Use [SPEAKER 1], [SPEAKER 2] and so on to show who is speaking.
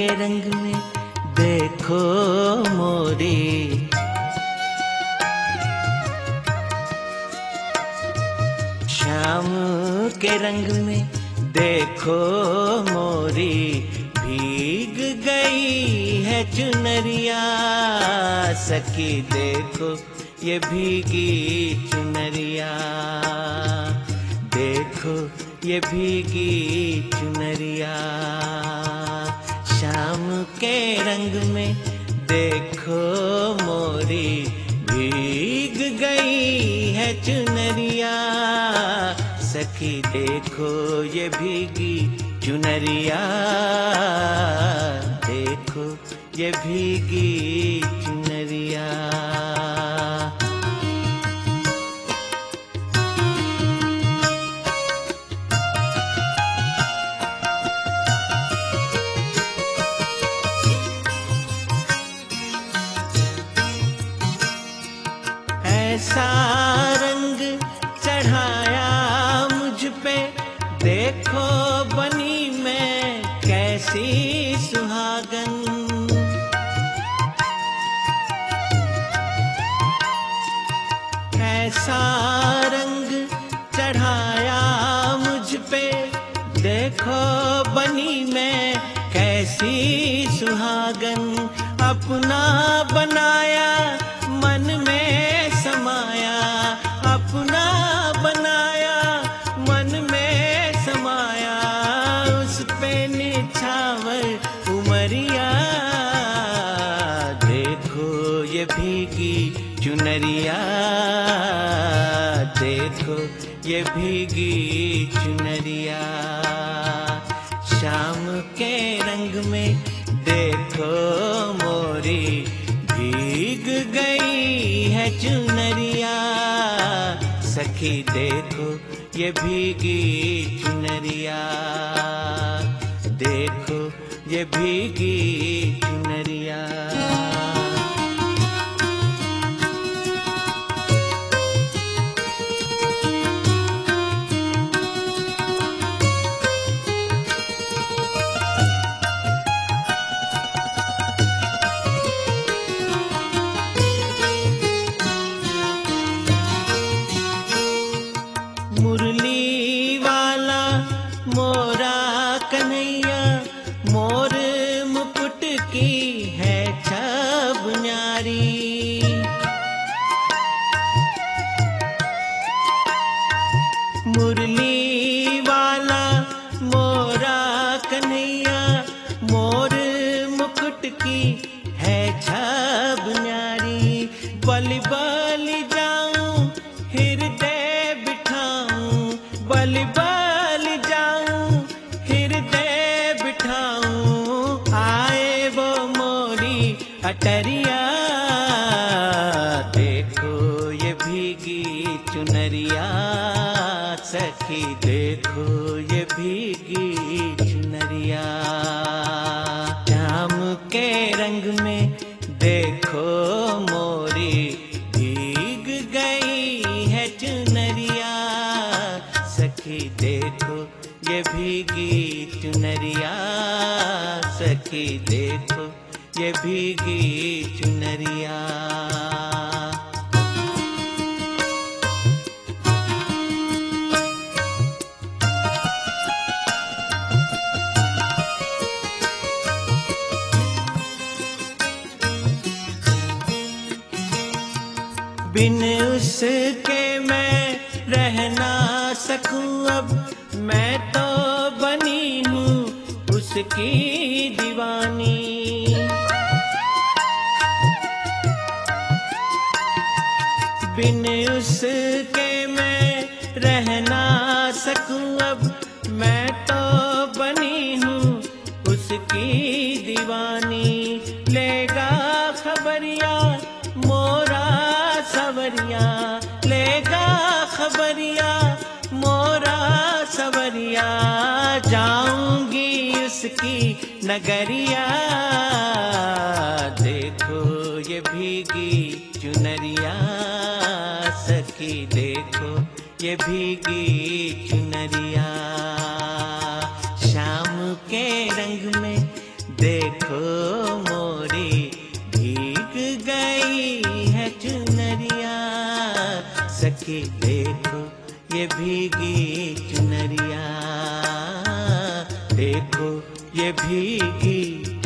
[SPEAKER 1] रंग में देखो मोरी, शाम के रंग में देखो मोरी, भीग गई है चुनरिया। सखी देखो ये भीगी चुनरिया, देखो ये भीगी चुनरिया। शाम के रंग में देखो मोरी, भीग गई है चुनरिया। सखी देखो ये भीगी चुनरिया, देखो ये भीगी चुनरिया। ऐसा रंग चढ़ाया मुझ पे, देखो बनी मैं कैसी सुहागन। ऐसा रंग चढ़ाया मुझ पे, देखो बनी मैं कैसी सुहागन। अपना बनाया मन में समाया, अपना बनाया मन में समाया। उस पे निछावर उमरिया, देखो ये भीगी चुनरिया, देखो ये भीगी चुनरिया। शाम के रंग में देखो मोरी, भीग गई है चुनरिया। सखी देखो ये भीगी चुनरिया, देखो ये भीगी चुनरिया। मुरली वाला मोरा कन्हैया, मोर मुकुट की है छब न्यारी। मुरली वाला मोरा कन्हैया, मोर मुकुट की है छब न्यारी। बलि बलि जाऊं हृदय बिठाऊं, बलि बलि जाऊं हृदय बिठाऊं। आए वो मोरी अटरिया, देखो ये भीगी चुनरिया। सखी देखो ये भीगी चुनरिया। शाम के रंग में देखो मोरी, भीग गई है चुनरिया। सखी देखो ये भीगी चुनरिया, सखी देखो ये भीगी चुनरिया। बिन उसके मैं रह ना सकूं अब, मैं तो बनी हूँ उसकी दीवानी। बिन उसके मैं रह ना सकूं अब, मैं तो बनी हूँ उसकी दीवानी। लेगा खबरिया मोरा सवरिया, लेगा खबरिया मोरा सवरिया। जाऊंगी उसकी नगरिया, देखो ये भीगी चुनरिया। सखी देखो ये भीगी चुनरिया। शाम के रंग में देखो मोरी भीग गई है चुनरिया। सखी देखो ये भीगी चुनरिया, देखो ये भीगी